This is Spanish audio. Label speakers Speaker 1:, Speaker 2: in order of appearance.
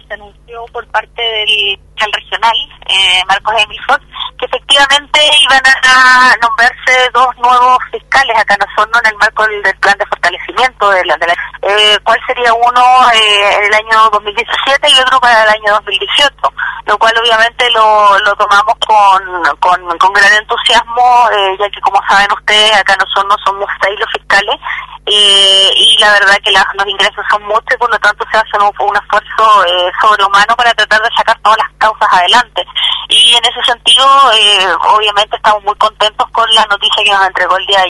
Speaker 1: se anunció por parte del regional, Marcos Emilford, que efectivamente iban a nombrarse 2 nuevos fiscales acá en Osorno en el marco del plan de fortalecimiento cuál sería uno en el año 2017 y otro para el año 2018, lo cual obviamente lo tomamos con gran entusiasmo, ya que como saben ustedes, acá en Osorno somos 6 los fiscales, y la verdad que los ingresos son muchos y por lo tanto se hace un esfuerzo sobrehumano para tratar de sacar todas las causas adelante. Y en ese sentido, obviamente estamos muy contentos con la noticia que nos entregó el día de ayer.